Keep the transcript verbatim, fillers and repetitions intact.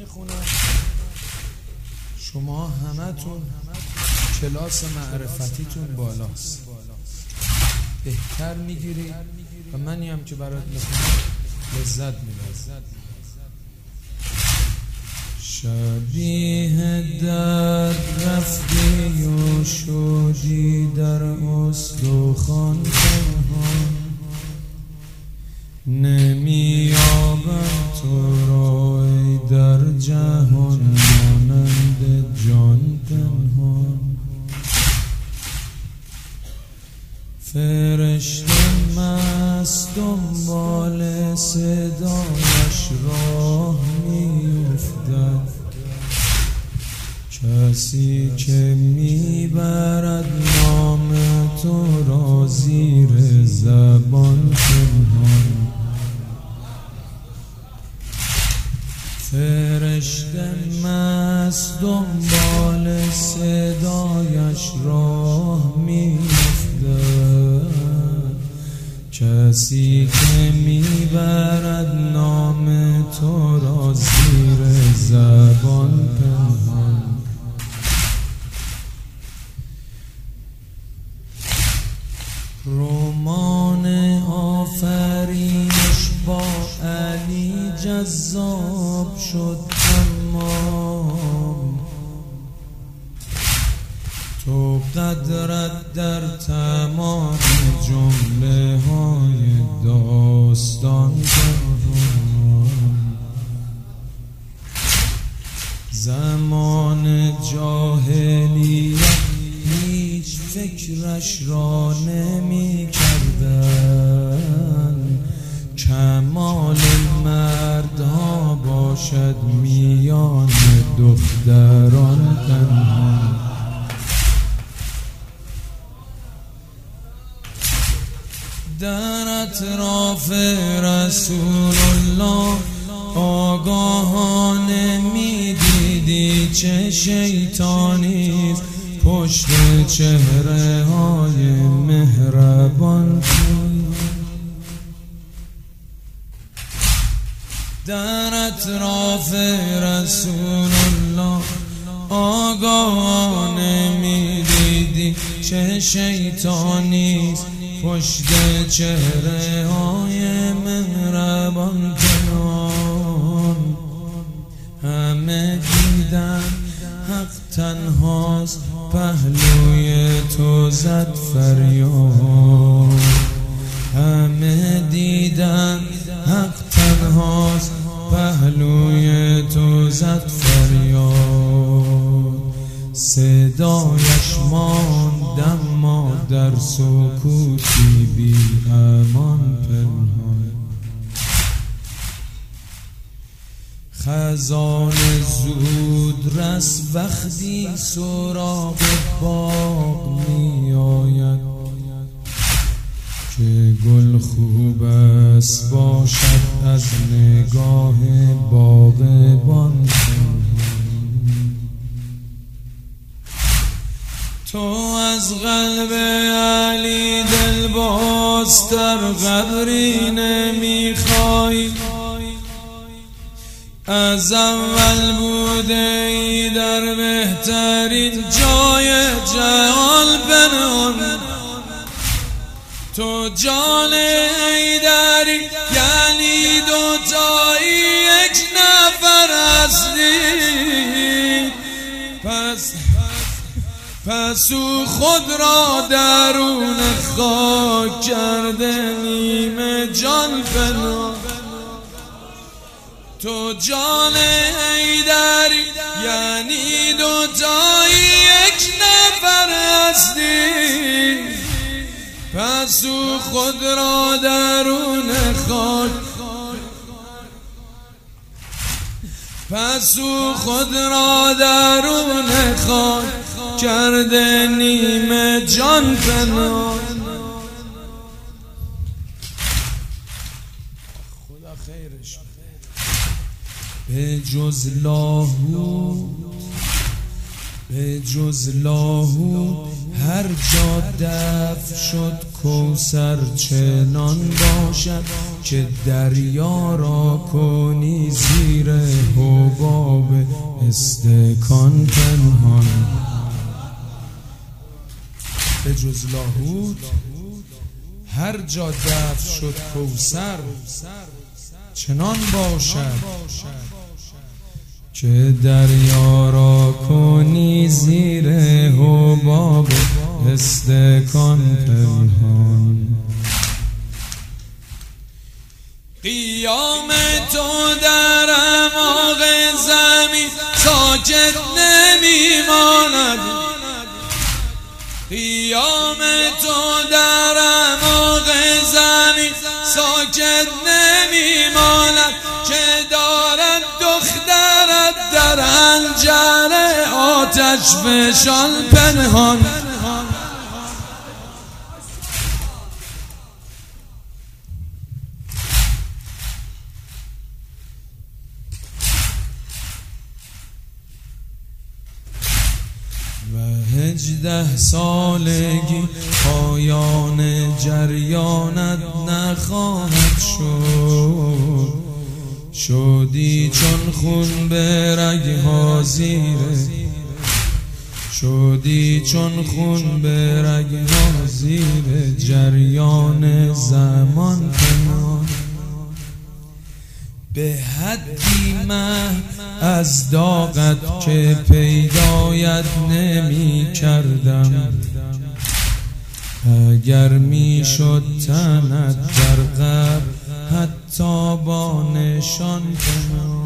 شما همتون کلاس معرفتیتون بالاست، بهتر میگیری و منی هم که برات میخونم لذت میبرم. شبیه در رفتی و شدی در استخوان پنهان، نمی‌یابم تو را ای در جهان مانند جان پنهان. فرشته مست دنبال صدایش راه می‌افتد، کسی که میبرد نام تو را زیر زبان پنهان. فرشته مست دنبال صدایش راه می‌افتد، کسی که میبرد نام تو را زیر زبان پنهان. رمان آفرینش با علی جذاب شد، اما تو قدرت در تمام جمله های داستان پنهان. زمان جاهلیت هیچ فکرش را نمی کردن، کمال مردها باشد میان دختران پنهان. در اطراف رسول الله آگاهانه می دیدی چه شیطانیست پشت چهره های مهربان. در اطراف رسول الله آگاهانه می دیدی چه شیطانیست پشت چهره های مهربان کنان. همه دیدن حق تنهاست، پهلوی تو زد فریاد. همه دیدن حق تنهاست، پهلوی تو زد فریاد. صدایش ماند اما در سکوتی بی امان پنهان. خزان زود رس وقتی سراغ باغ می آید، که گل خوب است باشد از نگاه باغبان. تو از قلب علی دل باز در قبری نمیخوای، از اول بوده ای در بهترین جای جهان پنهان. تو جان ایدری یعنی دوتایی یک نفر هستی، پس پس او خود را درون خاک کرده نیمه جان پنهان. تو جان ایدری یعنی دوتایی یک نفر هستی، پس او خود را درون خاک پس او خود را درون خاک کرده نیمه جان پنهان. خدا خیرش به جز لاهوت به جز لاهوت هر جا دفن شد کوثر چنان باشد، که دریا را کنی زیر حباب استکان پنهان. به جز لاهوت هر جا دفع شد کوثر، چنان باشد که دریا را کنی زیر حباب استکان پنهان. قیام تو در اعماق زمین ساکت نمیماند، قیام تو در اعماق زمین ساکت نمیماند، که دارد دخترت در حنجره آتش فشان پنهان. و هجده سالگی پایان جریانت نخواهد شد، شدی چون خون به رگها زیره، شدی چون خون به رگها زیره جریان زمان پنهان. به حدی محو از داغت که پیدایت نمی کردم، اگر می شد تنت در قبر حتی با نشان کنم.